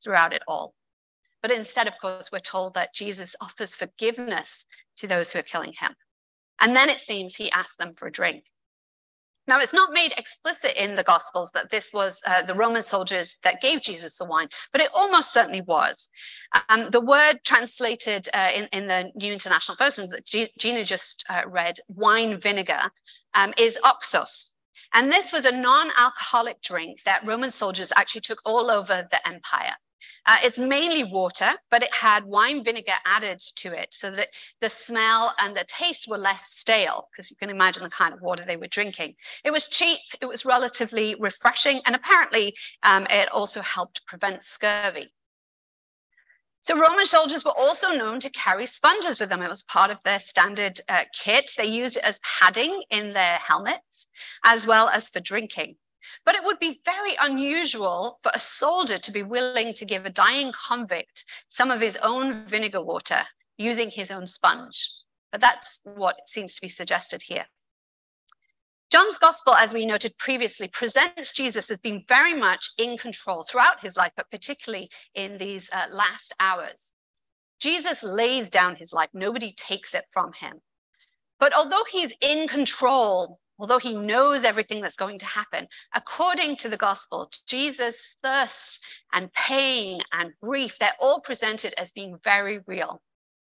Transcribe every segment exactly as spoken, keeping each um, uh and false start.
throughout it all. But instead, of course, we're told that Jesus offers forgiveness to those who are killing him. And then it seems he asks them for a drink. Now, it's not made explicit in the Gospels that this was uh, the Roman soldiers that gave Jesus the wine, but it almost certainly was. Um, the word translated uh, in, in the New International Version that G- Gina just uh, read, wine vinegar, um, is oxos. And this was a non-alcoholic drink that Roman soldiers actually took all over the empire. Uh, it's mainly water, but it had wine vinegar added to it so that the smell and the taste were less stale, because you can imagine the kind of water they were drinking. It was cheap, it was relatively refreshing, and apparently um, it also helped prevent scurvy. So Roman soldiers were also known to carry sponges with them. It was part of their standard uh, kit. They used it as padding in their helmets, as well as for drinking. But it would be very unusual for a soldier to be willing to give a dying convict some of his own vinegar water using his own sponge. But that's what seems to be suggested here. John's gospel, as we noted previously, presents Jesus as being very much in control throughout his life, but particularly in these uh, last hours. Jesus lays down his life. Nobody takes it from him. But although he's in control, although he knows everything that's going to happen, according to the gospel, Jesus' thirst and pain and grief, they're all presented as being very real.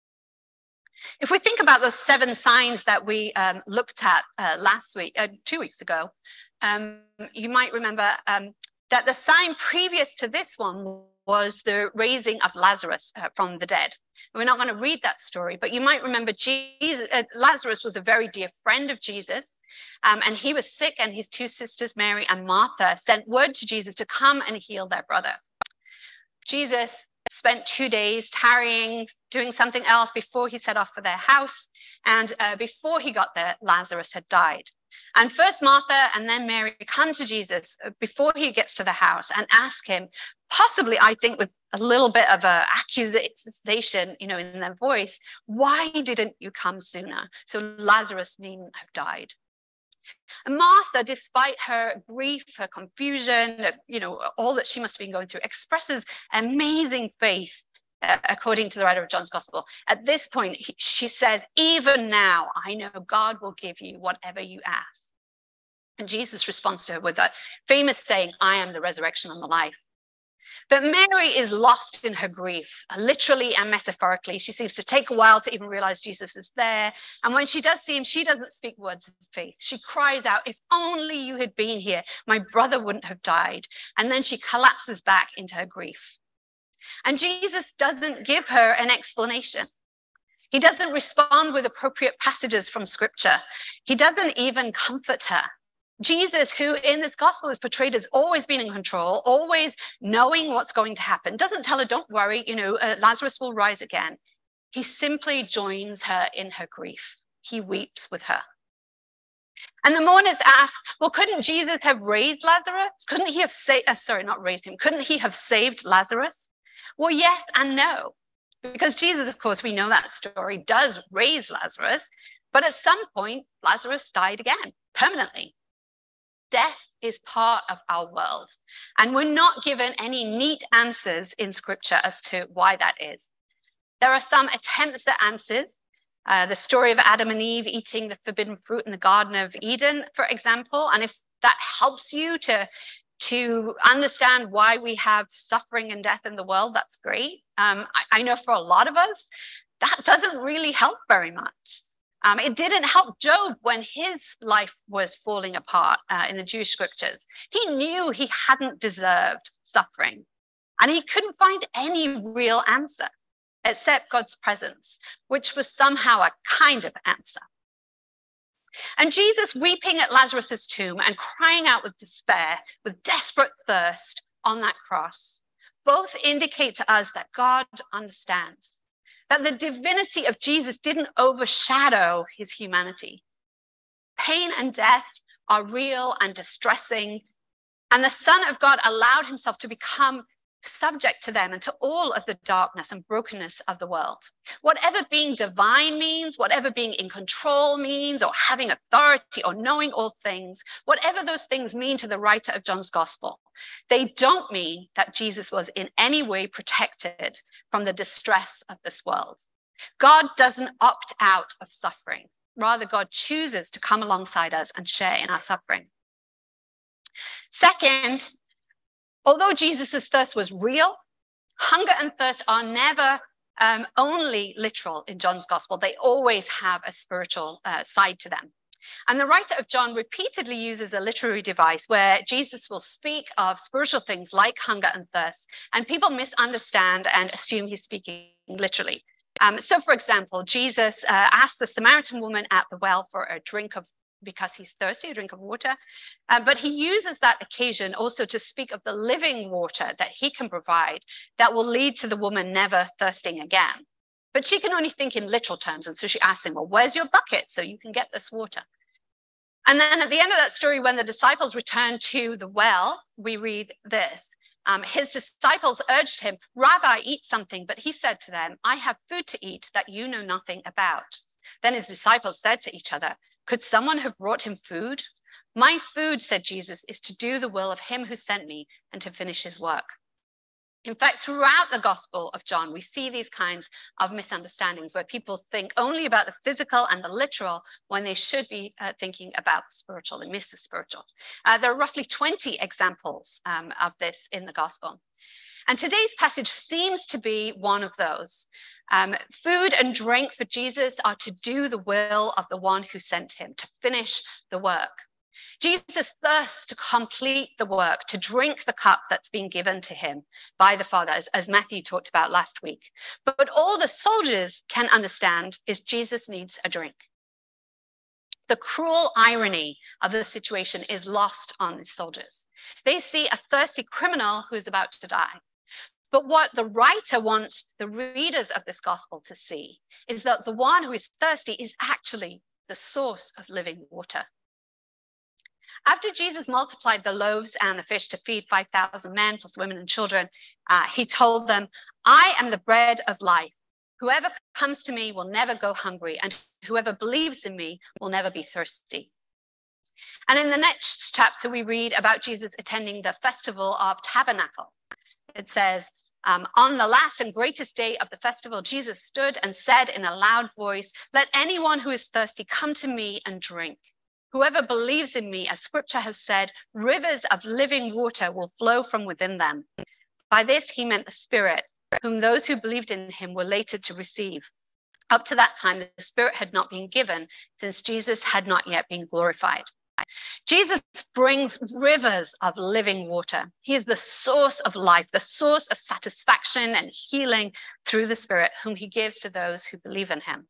If we think about those seven signs that we um, looked at uh, last week, uh, two weeks ago, um, you might remember um, that the sign previous to this one was the raising of Lazarus uh, from the dead. And we're not going to read that story, but you might remember Jesus, uh, Lazarus was a very dear friend of Jesus. Um, and he was sick, and his two sisters, Mary and Martha, sent word to Jesus to come and heal their brother. Jesus spent two days tarrying, doing something else before he set off for their house. And uh, before he got there, Lazarus had died. And first Martha and then Mary come to Jesus before he gets to the house and ask him, possibly, I think, with a little bit of an accusation, you know, in their voice, why didn't you come sooner? So Lazarus needn't have died. And Martha, despite her grief, her confusion, you know, all that she must have been going through, expresses amazing faith, uh, according to the writer of John's Gospel. At this point, he, she says, even now, I know God will give you whatever you ask. And Jesus responds to her with that famous saying, I am the resurrection and the life. But Mary is lost in her grief, literally and metaphorically. She seems to take a while to even realize Jesus is there. And when she does see him, she doesn't speak words of faith. She cries out, if only you had been here, my brother wouldn't have died. And then she collapses back into her grief. And Jesus doesn't give her an explanation. He doesn't respond with appropriate passages from scripture. He doesn't even comfort her. Jesus, who in this gospel is portrayed as always being in control, always knowing what's going to happen, doesn't tell her, don't worry, you know, uh, Lazarus will rise again. He simply joins her in her grief. He weeps with her. And the mourners ask, well, couldn't Jesus have raised Lazarus? Couldn't he have saved, uh, sorry, not raised him. Couldn't he have saved Lazarus? Well, yes and no. Because Jesus, of course, we know that story, does raise Lazarus. But at some point, Lazarus died again, permanently. Death is part of our world, and we're not given any neat answers in scripture as to why that is. There are some attempts at answers. Uh, the story of Adam and Eve eating the forbidden fruit in the Garden of Eden, for example, and if that helps you to, to understand why we have suffering and death in the world, that's great. Um, I, I know for a lot of us, that doesn't really help very much. Um, it didn't help Job when his life was falling apart uh, in the Jewish scriptures. He knew he hadn't deserved suffering, and he couldn't find any real answer except God's presence, which was somehow a kind of answer. And Jesus weeping at Lazarus's tomb and crying out with despair, with desperate thirst on that cross, both indicate to us that God understands. That the divinity of Jesus didn't overshadow his humanity. Pain and death are real and distressing, and the Son of God allowed himself to become subject to them and to all of the darkness and brokenness of the world. Whatever being divine means, whatever being in control means, or having authority or knowing all things, whatever those things mean to the writer of John's gospel, they don't mean that Jesus was in any way protected from the distress of this world. God doesn't opt out of suffering. Rather, God chooses to come alongside us and share in our suffering. Second, although Jesus' thirst was real, hunger and thirst are never um, only literal in John's gospel. They always have a spiritual uh, side to them. And the writer of John repeatedly uses a literary device where Jesus will speak of spiritual things like hunger and thirst, and people misunderstand and assume he's speaking literally. Um, so, for example, Jesus uh, asked the Samaritan woman at the well for a drink of because he's thirsty, a drink of water. Uh, but he uses that occasion also to speak of the living water that he can provide that will lead to the woman never thirsting again. But she can only think in literal terms. And so she asks him, well, where's your bucket so you can get this water? And then at the end of that story, when the disciples return to the well, we read this. Um, his disciples urged him, Rabbi, eat something. But he said to them, I have food to eat that you know nothing about. Then his disciples said to each other, could someone have brought him food? My food, said Jesus, is to do the will of him who sent me and to finish his work. In fact, throughout the Gospel of John, we see these kinds of misunderstandings where people think only about the physical and the literal when they should be uh, thinking about the spiritual. They miss the spiritual. Uh, there are roughly twenty examples um, of this in the Gospel. And today's passage seems to be one of those. Um, food and drink for Jesus are to do the will of the one who sent him, to finish the work. Jesus thirsts to complete the work, to drink the cup that's been given to him by the Father, as, as Matthew talked about last week. But, but all the soldiers can understand is Jesus needs a drink. The cruel irony of the situation is lost on the soldiers. They see a thirsty criminal who's about to die. But what the writer wants the readers of this gospel to see is that the one who is thirsty is actually the source of living water. After Jesus multiplied the loaves and the fish to feed five thousand men, plus women and children, uh, he told them, I am the bread of life. Whoever comes to me will never go hungry, and whoever believes in me will never be thirsty. And in the next chapter, we read about Jesus attending the Festival of Tabernacles. It says, um, on the last and greatest day of the festival, Jesus stood and said in a loud voice, let anyone who is thirsty come to me and drink. Whoever believes in me, as scripture has said, rivers of living water will flow from within them. By this, he meant the Spirit, whom those who believed in him were later to receive. Up to that time, the Spirit had not been given, since Jesus had not yet been glorified. Jesus brings rivers of living water. He is the source of life, the source of satisfaction and healing through the Spirit, whom he gives to those who believe in him.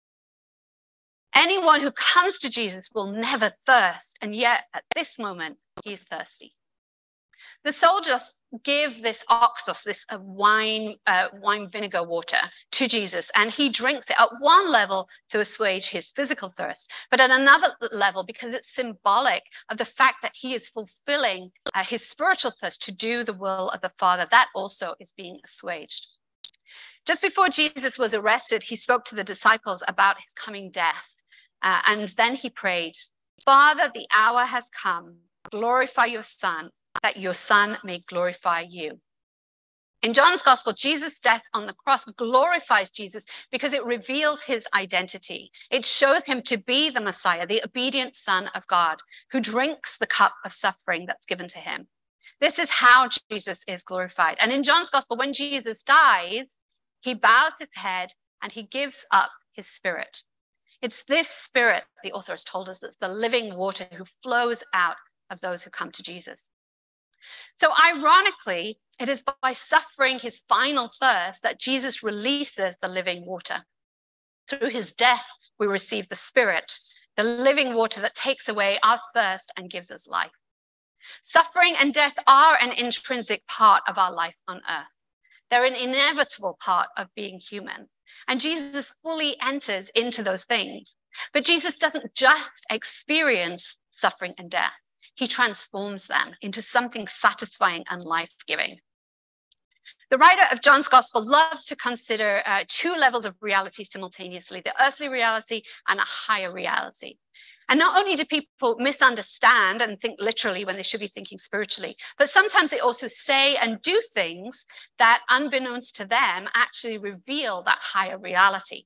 Anyone who comes to Jesus will never thirst, and yet at this moment, he's thirsty. The soldiers give this oxus, this uh, wine, uh, wine vinegar water to Jesus, and he drinks it at one level to assuage his physical thirst, but at another level because it's symbolic of the fact that he is fulfilling uh, his spiritual thirst to do the will of the Father. That also is being assuaged. Just before Jesus was arrested, he spoke to the disciples about his coming death, uh, and then he prayed, Father, the hour has come. Glorify your Son, that your Son may glorify you. In John's Gospel, Jesus' death on the cross glorifies Jesus because it reveals his identity. It shows him to be the Messiah, the obedient Son of God, who drinks the cup of suffering that's given to him. This is how Jesus is glorified. And in John's Gospel, when Jesus dies, he bows his head and he gives up his spirit. It's this spirit, the author has told us, that's the living water who flows out of those who come to Jesus. So ironically, it is by suffering his final thirst that Jesus releases the living water. Through his death, we receive the Spirit, the living water that takes away our thirst and gives us life. Suffering and death are an intrinsic part of our life on earth. They're an inevitable part of being human. And Jesus fully enters into those things. But Jesus doesn't just experience suffering and death. He transforms them into something satisfying and life-giving. The writer of John's Gospel loves to consider uh, two levels of reality simultaneously, the earthly reality and a higher reality. And not only do people misunderstand and think literally when they should be thinking spiritually, but sometimes they also say and do things that, unbeknownst to them, actually reveal that higher reality.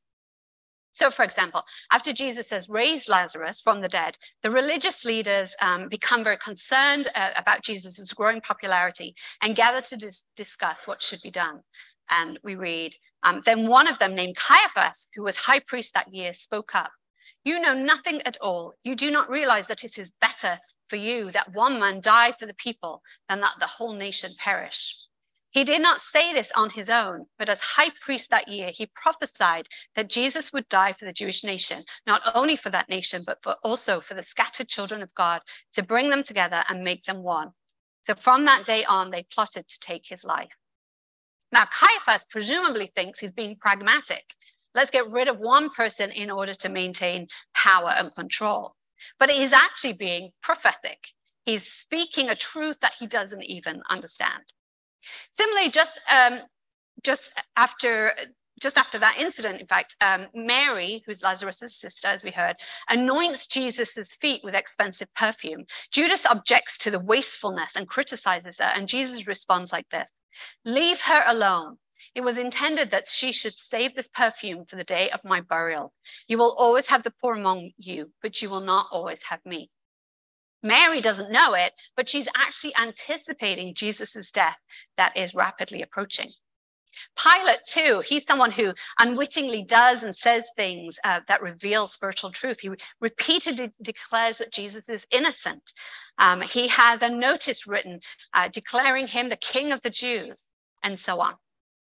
So, for example, after Jesus has raised Lazarus from the dead, the religious leaders um, become very concerned uh, about Jesus' growing popularity and gather to dis- discuss what should be done. And we read, um, then one of them, named Caiaphas, who was high priest that year, spoke up. You know nothing at all. You do not realize that it is better for you that one man die for the people than that the whole nation perish. He did not say this on his own, but as high priest that year, he prophesied that Jesus would die for the Jewish nation, not only for that nation, but for also for the scattered children of God, to bring them together and make them one. So from that day on, they plotted to take his life. Now, Caiaphas presumably thinks he's being pragmatic. Let's get rid of one person in order to maintain power and control. But he's actually being prophetic. He's speaking a truth that he doesn't even understand. Similarly, just, um, just, after, just after that incident, in fact, um, Mary, who's Lazarus' sister, as we heard, anoints Jesus' feet with expensive perfume. Judas objects to the wastefulness and criticizes her, and Jesus responds like this: leave her alone. It was intended that she should save this perfume for the day of my burial. You will always have the poor among you, but you will not always have me. Mary doesn't know it, but she's actually anticipating Jesus' death that is rapidly approaching. Pilate, too, he's someone who unwittingly does and says things uh, that reveal spiritual truth. He repeatedly declares that Jesus is innocent. Um, he has a notice written uh, declaring him the King of the Jews, and so on.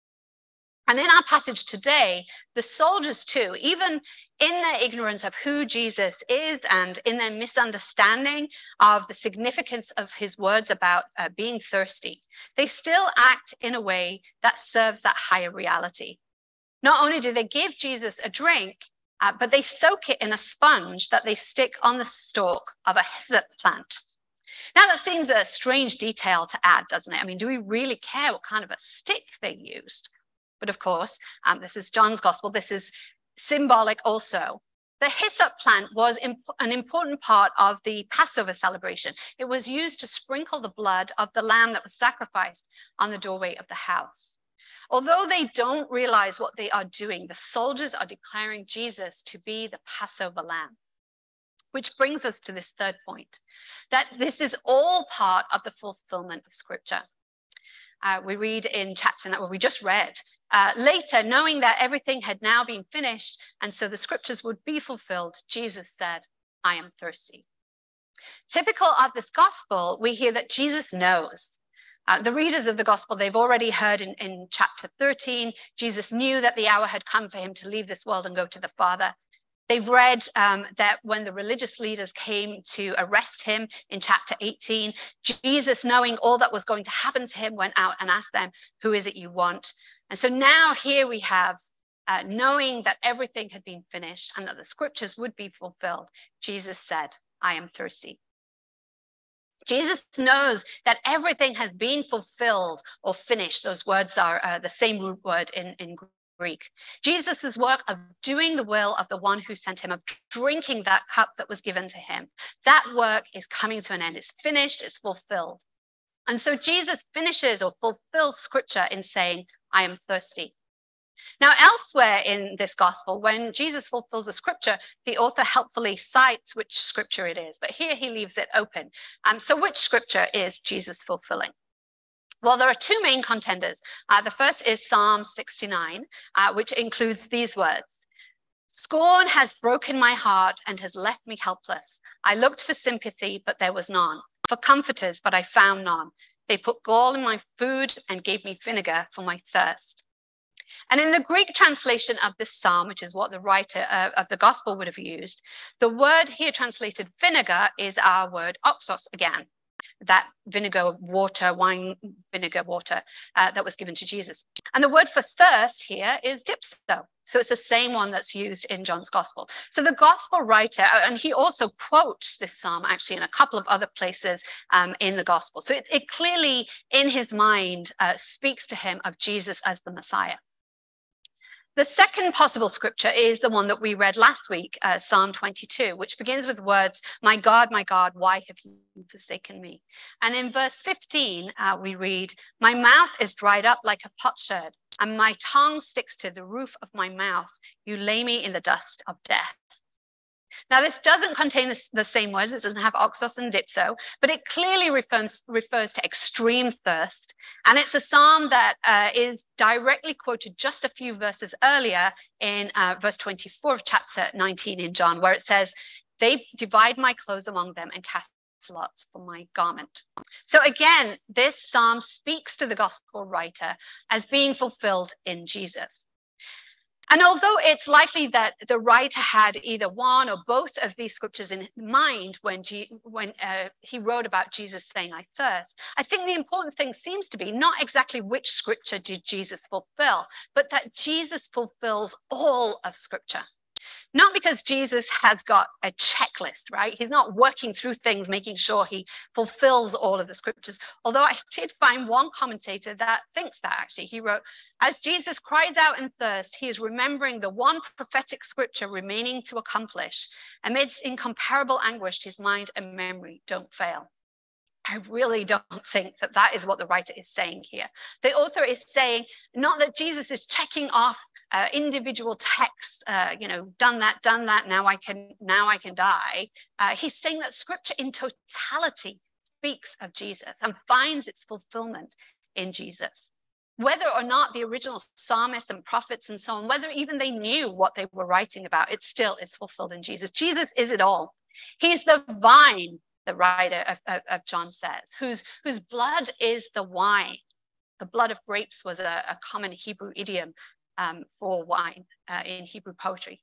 And in our passage today, the soldiers too, even in their ignorance of who Jesus is and in their misunderstanding of the significance of his words about uh, being thirsty, they still act in a way that serves that higher reality. Not only do they give Jesus a drink, uh, but they soak it in a sponge that they stick on the stalk of a hyssop plant. Now, that seems a strange detail to add, doesn't it? I mean, do we really care what kind of a stick they used? But of course, um, this is John's Gospel. This is symbolic also. The hyssop plant was imp- an important part of the Passover celebration. It was used to sprinkle the blood of the lamb that was sacrificed on the doorway of the house. Although they don't realize what they are doing, the soldiers are declaring Jesus to be the Passover lamb. Which brings us to this third point, that this is all part of the fulfillment of Scripture. Uh, we read in chapter, well, we just read, uh, later, knowing that everything had now been finished, and so the Scriptures would be fulfilled, Jesus said, I am thirsty. Typical of this gospel, we hear that Jesus knows. Uh, the readers of the gospel, they've already heard in, in chapter thirteen, Jesus knew that the hour had come for him to leave this world and go to the Father. They've read um, that when the religious leaders came to arrest him in chapter eighteen, Jesus, knowing all that was going to happen to him, went out and asked them, who is it you want? And so now here we have, uh, knowing that everything had been finished and that the Scriptures would be fulfilled, Jesus said, I am thirsty. Jesus knows that everything has been fulfilled or finished. Those words are uh, the same root word in, in Greek. Jesus' work of doing the will of the one who sent him, of drinking that cup that was given to him, that work is coming to an end. It's finished, it's fulfilled. And so Jesus finishes or fulfills Scripture in saying, I am thirsty. Now, elsewhere in this gospel, when Jesus fulfills a scripture, the author helpfully cites which scripture it is, but here he leaves it open. Um, so which scripture is Jesus fulfilling? Well, there are two main contenders. Uh, the first is Psalm sixty-nine, uh, which includes these words. Scorn has broken my heart and has left me helpless. I looked for sympathy, but there was none. For comforters, but I found none. They put gall in my food and gave me vinegar for my thirst. And in the Greek translation of this psalm, which is what the writer uh, of the gospel would have used, the word here translated vinegar is our word oxos again. that vinegar water, wine vinegar water uh, that was given to Jesus. And the word for thirst here is dipso. So it's the same one that's used in John's gospel. So the gospel writer, and he also quotes this psalm actually in a couple of other places um, in the gospel. So it, it clearly in his mind uh, speaks to him of Jesus as the Messiah. The second possible scripture is the one that we read last week, uh, Psalm twenty-two, which begins with words, "My God, my God, why have you forsaken me?" And in verse fifteen, uh, we read, "My mouth is dried up like a potsherd, and my tongue sticks to the roof of my mouth. You lay me in the dust of death." Now, this doesn't contain the, the same words. It doesn't have oxos and dipso, but it clearly refers, refers to extreme thirst. And it's a psalm that uh, is directly quoted just a few verses earlier in uh, verse twenty-four of chapter nineteen in John, where it says, "They divide my clothes among them and cast lots for my garment." So again, this psalm speaks to the gospel writer as being fulfilled in Jesus. And although it's likely that the writer had either one or both of these scriptures in mind when, G- when uh, he wrote about Jesus saying, "I thirst," I think the important thing seems to be not exactly which scripture did Jesus fulfill, but that Jesus fulfills all of scripture. Not because Jesus has got a checklist, right? He's not working through things, making sure he fulfills all of the scriptures. Although I did find one commentator that thinks that actually. He wrote, "As Jesus cries out in thirst, he is remembering the one prophetic scripture remaining to accomplish. Amidst incomparable anguish, his mind and memory don't fail." I really don't think that that is what the writer is saying here. The author is saying not that Jesus is checking off uh, individual texts, uh, you know, done that, done that, now I can, now I can die. Uh, he's saying that scripture in totality speaks of Jesus and finds its fulfillment in Jesus. Whether or not the original psalmists and prophets and so on, whether even they knew what they were writing about, it still is fulfilled in Jesus. Jesus is it all. He's the vine, the writer of, of, of John says, whose, whose blood is the wine. The blood of grapes was a, a common Hebrew idiom um, for wine uh, in Hebrew poetry.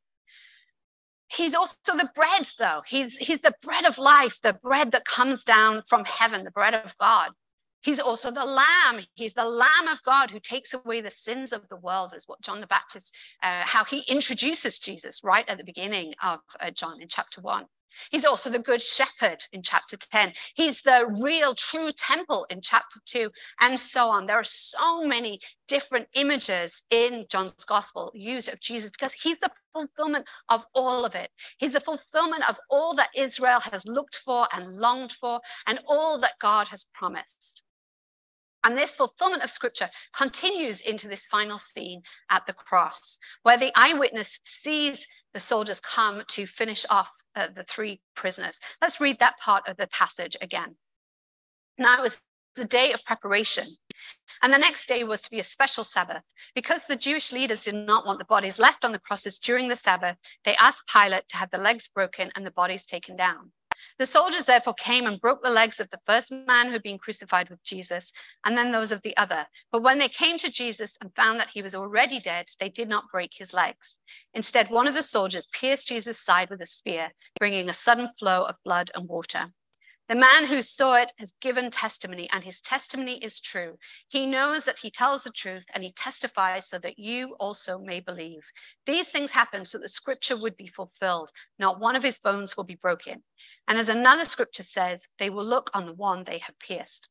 He's also the bread, though. He's, he's the bread of life, the bread that comes down from heaven, the bread of God. He's also the Lamb. He's the Lamb of God who takes away the sins of the world, is what John the Baptist, uh, how he introduces Jesus right at the beginning of uh, John in chapter one. He's also the good shepherd in chapter ten. He's the real true temple in chapter two, and so on. There are so many different images in John's gospel used of Jesus because he's the fulfillment of all of it. He's the fulfillment of all that Israel has looked for and longed for and all that God has promised. And this fulfillment of scripture continues into this final scene at the cross, where the eyewitness sees the soldiers come to finish off uh, the three prisoners. Let's read that part of the passage again. Now it was the day of preparation, and the next day was to be a special Sabbath. Because the Jewish leaders did not want the bodies left on the crosses during the Sabbath, they asked Pilate to have the legs broken and the bodies taken down. The soldiers therefore came and broke the legs of the first man who had been crucified with Jesus, and then those of the other. But when they came to Jesus and found that he was already dead, they did not break his legs. Instead, one of the soldiers pierced Jesus' side with a spear, bringing a sudden flow of blood and water. The man who saw it has given testimony, and his testimony is true. He knows that he tells the truth, and he testifies so that you also may believe. These things happened so that scripture would be fulfilled. Not one of his bones will be broken. And as another scripture says, they will look on the one they have pierced.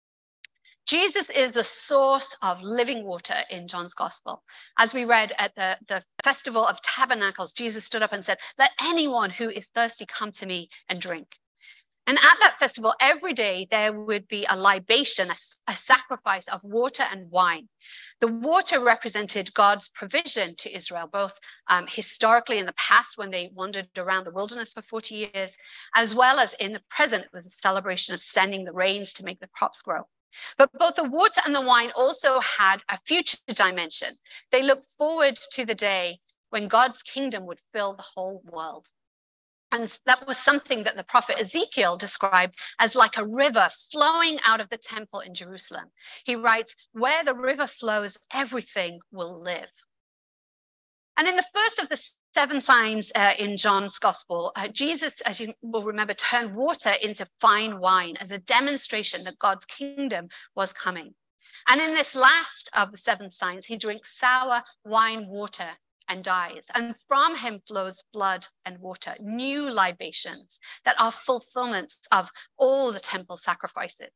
Jesus is the source of living water in John's gospel. As we read at the, the Festival of Tabernacles, Jesus stood up and said, "Let anyone who is thirsty come to me and drink." And at that festival, every day there would be a libation, a, a sacrifice of water and wine. The water represented God's provision to Israel, both um, historically in the past when they wandered around the wilderness for forty years, as well as in the present with the celebration of sending the rains to make the crops grow. But both the water and the wine also had a future dimension. They looked forward to the day when God's kingdom would fill the whole world. And that was something that the prophet Ezekiel described as like a river flowing out of the temple in Jerusalem. He writes, "Where the river flows, everything will live." And in the first of the seven signs uh, in John's gospel, uh, Jesus, as you will remember, turned water into fine wine as a demonstration that God's kingdom was coming. And in this last of the seven signs, he drinks sour wine water and dies. And from him flows blood and water, new libations that are fulfillments of all the temple sacrifices.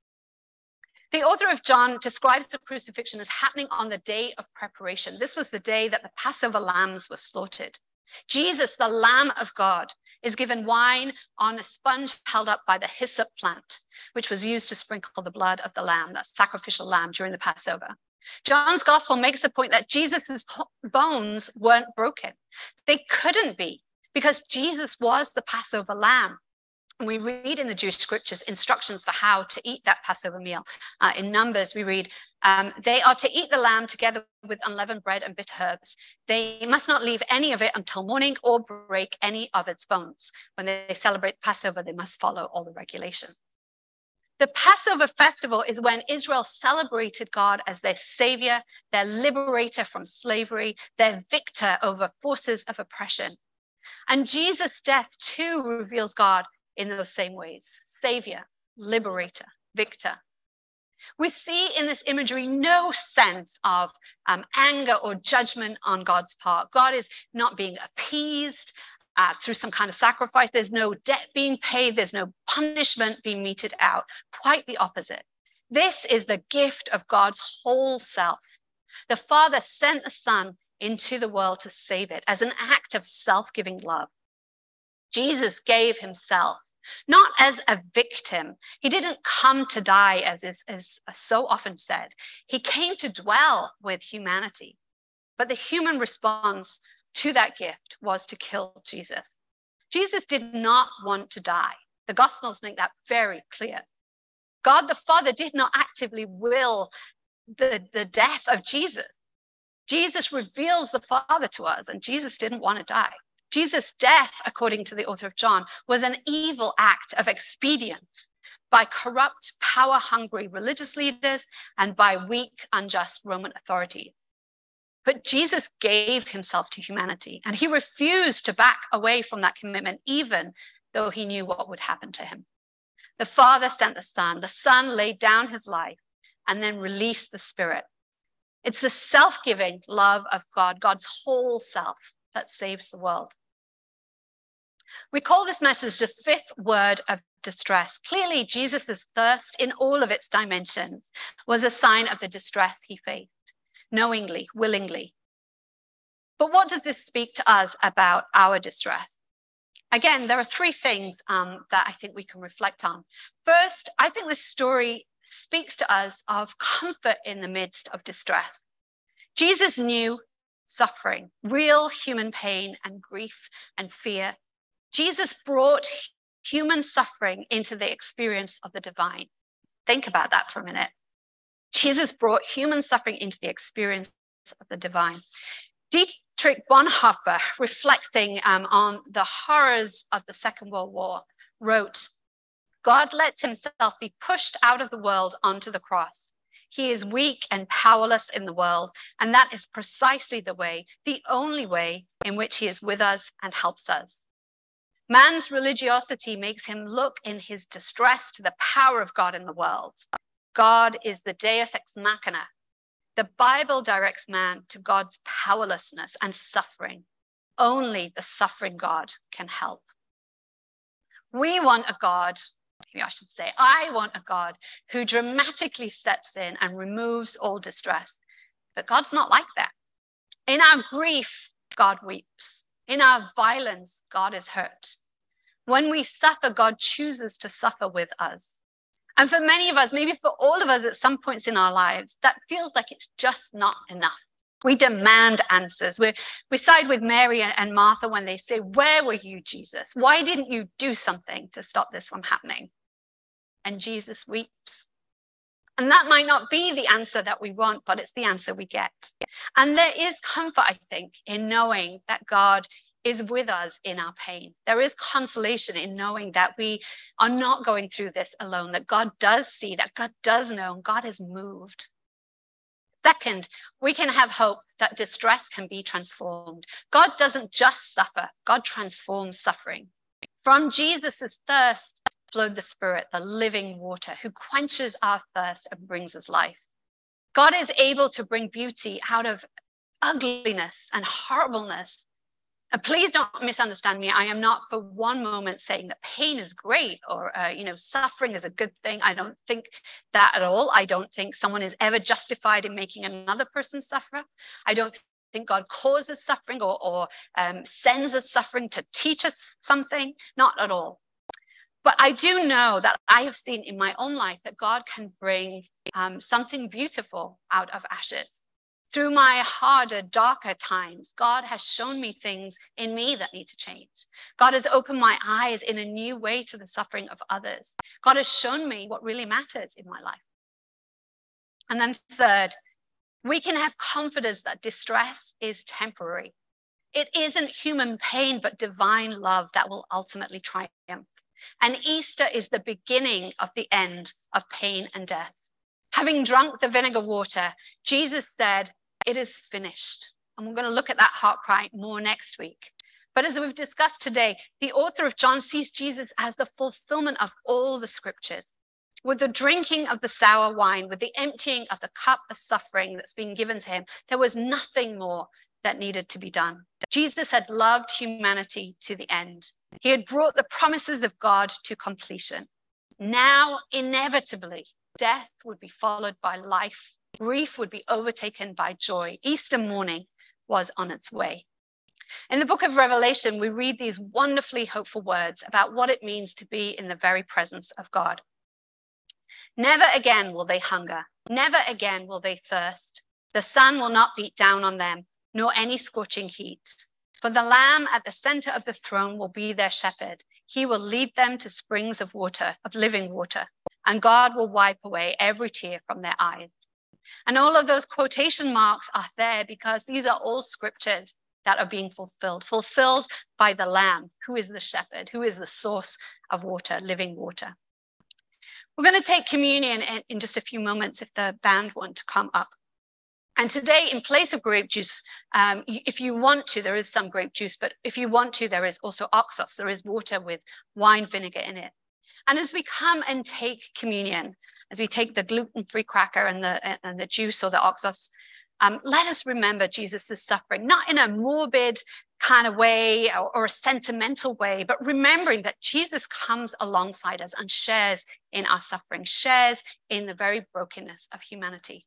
The author of John describes the crucifixion as happening on the day of preparation. This was the day that the Passover lambs were slaughtered. Jesus, the Lamb of God, is given wine on a sponge held up by the hyssop plant, which was used to sprinkle the blood of the lamb, that sacrificial lamb, during the Passover. John's gospel makes the point that Jesus's bones weren't broken. They couldn't be, because Jesus was the Passover lamb. And we read in the Jewish scriptures instructions for how to eat that Passover meal. Uh, in Numbers, we read, um, they are to eat the lamb together with unleavened bread and bitter herbs. They must not leave any of it until morning or break any of its bones. When they celebrate Passover, they must follow all the regulations. The Passover festival is when Israel celebrated God as their savior, their liberator from slavery, their victor over forces of oppression. And Jesus' death too reveals God in those same ways: savior, liberator, victor. We see in this imagery no sense of um, anger or judgment on God's part. God is not being appeased uh, through some kind of sacrifice. There's no debt being paid. There's no punishment being meted out. Quite the opposite. This is the gift of God's whole self. The Father sent the Son into the world to save it as an act of self-giving love. Jesus gave himself, not as a victim. He didn't come to die, as is, is so often said. He came to dwell with humanity. But the human response to that gift was to kill Jesus. Jesus did not want to die. The Gospels make that very clear. God the Father did not actively will the, the death of Jesus. Jesus reveals the Father to us, and Jesus didn't want to die. Jesus' death, according to the author of John, was an evil act of expedience by corrupt, power-hungry religious leaders and by weak, unjust Roman authorities. But Jesus gave himself to humanity, and he refused to back away from that commitment, even though he knew what would happen to him. The Father sent the Son. The Son laid down his life and then released the Spirit. It's the self-giving love of God, God's whole self, that saves the world. We call this message the fifth word of distress. Clearly, Jesus' thirst in all of its dimensions was a sign of the distress he faced, knowingly, willingly. But what does this speak to us about our distress? Again, there are three things um, that I think we can reflect on. First, I think this story speaks to us of comfort in the midst of distress. Jesus knew suffering, real human pain and grief and fear. Jesus brought human suffering into the experience of the divine. Think about that for a minute. Jesus brought human suffering into the experience of the divine. Dietrich Bonhoeffer, reflecting um, on the horrors of the Second World War, wrote, God lets himself be pushed out of the world onto the cross. He is weak and powerless in the world, and that is precisely the way, the only way in which he is with us and helps us. Man's religiosity makes him look in his distress to the power of God in the world. God is the Deus ex machina. The Bible directs man to God's powerlessness and suffering. Only the suffering God can help. We want a God, maybe I should say, I want a God who dramatically steps in and removes all distress. But God's not like that. In our grief, God weeps. In our violence, God is hurt. When we suffer, God chooses to suffer with us. And for many of us, maybe for all of us at some points in our lives, that feels like it's just not enough. We demand answers. We we side with Mary and Martha when they say, where were you, Jesus? Why didn't you do something to stop this from happening? And Jesus weeps. And that might not be the answer that we want, but it's the answer we get. And there is comfort, I think, in knowing that God is with us in our pain. There is consolation in knowing that we are not going through this alone, that God does see, that God does know, and God is moved. Second, we can have hope that distress can be transformed. God doesn't just suffer, God transforms suffering. From Jesus' thirst flowed the Spirit, the living water, who quenches our thirst and brings us life. God is able to bring beauty out of ugliness and horribleness. And please don't misunderstand me. I am not for one moment saying that pain is great or, uh, you know, suffering is a good thing. I don't think that at all. I don't think someone is ever justified in making another person suffer. I don't think God causes suffering or, or um, sends us suffering to teach us something. Not at all. But I do know that I have seen in my own life that God can bring um, something beautiful out of ashes. Through my harder, darker times, God has shown me things in me that need to change. God has opened my eyes in a new way to the suffering of others. God has shown me what really matters in my life. And then third, we can have confidence that distress is temporary. It isn't human pain, but divine love that will ultimately triumph. And Easter is the beginning of the end of pain and death. Having drunk the vinegar water, Jesus said, "It is finished." And we're going to look at that heart cry more next week. But as we've discussed today, the author of John sees Jesus as the fulfillment of all the scriptures. With the drinking of the sour wine, with the emptying of the cup of suffering that's been given to him, there was nothing more that needed to be done. Jesus had loved humanity to the end. He had brought the promises of God to completion. Now, inevitably, death would be followed by life. Grief would be overtaken by joy. Easter morning was on its way. In the book of Revelation, we read these wonderfully hopeful words about what it means to be in the very presence of God. Never again will they hunger. Never again will they thirst. The sun will not beat down on them, nor any scorching heat. For the Lamb at the center of the throne will be their shepherd. He will lead them to springs of water, of living water, and God will wipe away every tear from their eyes. And all of those quotation marks are there because these are all scriptures that are being fulfilled, fulfilled by the Lamb, who is the shepherd, who is the source of water, living water. We're going to take communion in, in just a few moments if the band want to come up. And today, in place of grape juice, um, if you want to, there is some grape juice, but if you want to, there is also oxos. There is water with wine vinegar in it. And as we come and take communion, as we take the gluten-free cracker and the, and the juice or the oxos, um, let us remember Jesus' suffering, not in a morbid kind of way or, or a sentimental way, but remembering that Jesus comes alongside us and shares in our suffering, shares in the very brokenness of humanity.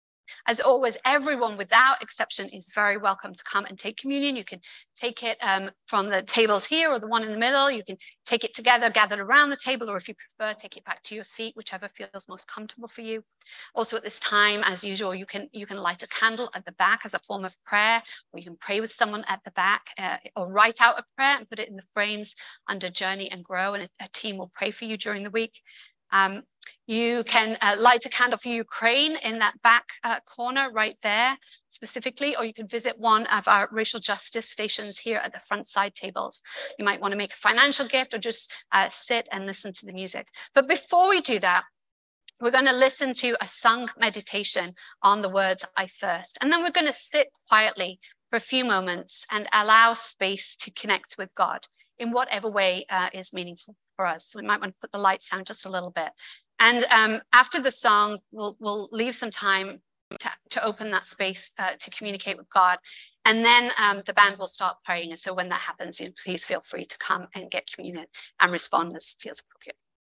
As always, everyone without exception is very welcome to come and take communion. You can take it um, from the tables here or the one in the middle. You can take it together, gathered around the table, or if you prefer, take it back to your seat, whichever feels most comfortable for you. Also at this time, as usual, you can, you can light a candle at the back as a form of prayer, or you can pray with someone at the back uh, or write out a prayer and put it in the frames under Journey and Grow, and a, a team will pray for you during the week. Um, you can uh, light a candle for Ukraine in that back uh, corner right there specifically, or you can visit one of our racial justice stations here at the front side tables. You might want to make a financial gift or just uh, sit and listen to the music. But before we do that, we're going to listen to a sung meditation on the words, "I thirst." And then we're going to sit quietly for a few moments and allow space to connect with God in whatever way uh, is meaningful for us. So we might want to put the lights down just a little bit. And um, after the song, we'll, we'll leave some time to, to open that space uh, to communicate with God. And then um, the band will start praying. And so when that happens, you know, please feel free to come and get communion and respond as feels appropriate.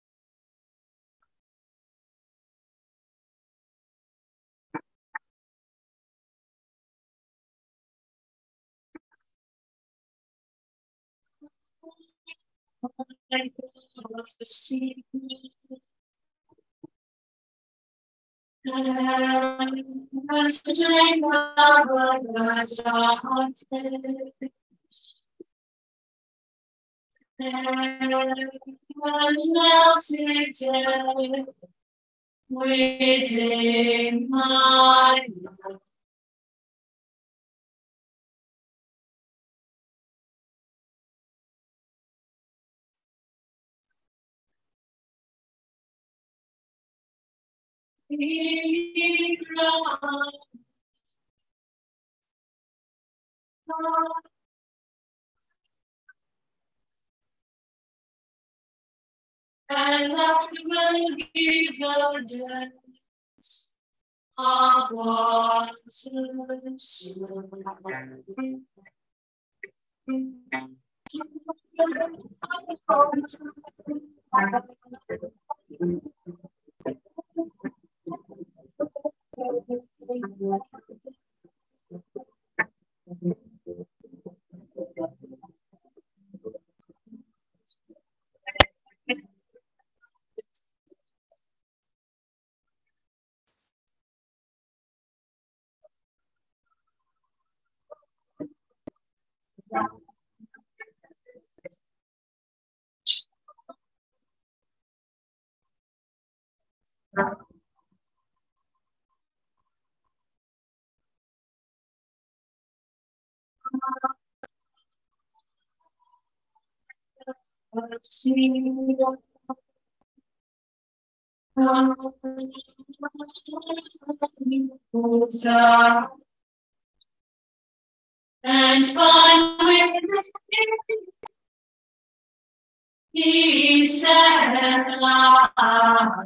Within my life. And I will give the dead of what and find with he said loud.